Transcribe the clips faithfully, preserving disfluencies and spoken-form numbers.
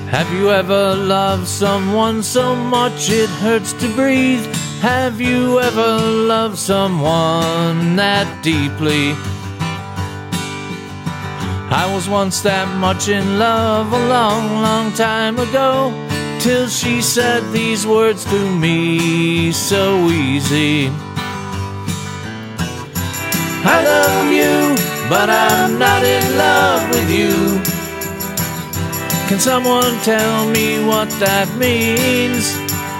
Have you ever loved someone so much it hurts to breathe? Have you ever loved someone that deeply? I was once that much in love a long, long time ago, till she said these words to me so easy. I love you, but I'm not in love with you. Can someone tell me what that means?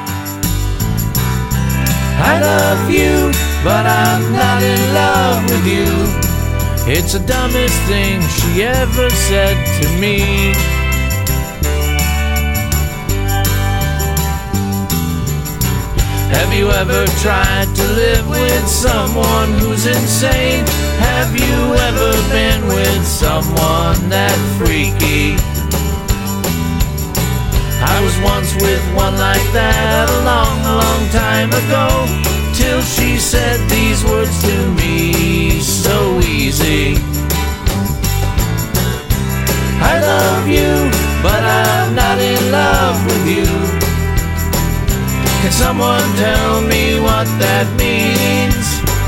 I love you, but I'm not in love with you. It's the dumbest thing she ever said to me. Have you ever tried to live with someone who's insane? Have you ever been with someone that freaky? I was once with one like that a long, long time ago, till she said these words to me so easy. I love you, but I'm not in love with you. Can someone tell me what that means?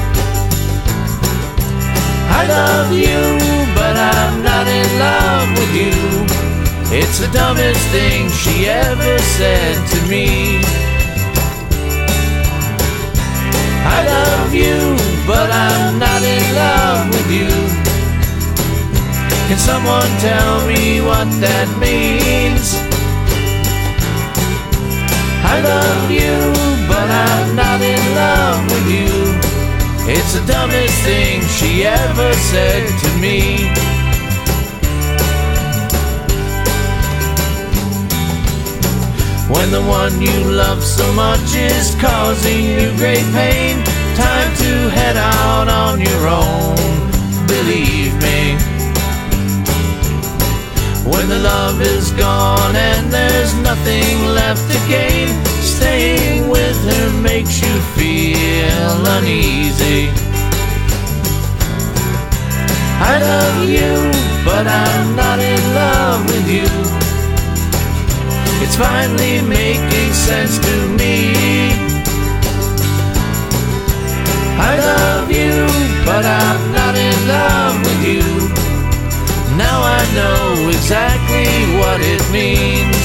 I love you, but I'm not in love with you. It's the dumbest thing she ever said to me. I love you, but I'm not in love with you. Can someone tell me what that means? I love you, but I'm not in love with you. It's the dumbest thing she ever said to me. When the one you love so much is causing you great pain, time to head out on your own, believe me. When the love is gone and there's nothing left to gain, staying with her makes you feel uneasy. I love you, but I'm not in love with you. It's finally making sense to me. I love you, but I'm not in love with you. Now I know exactly what it means.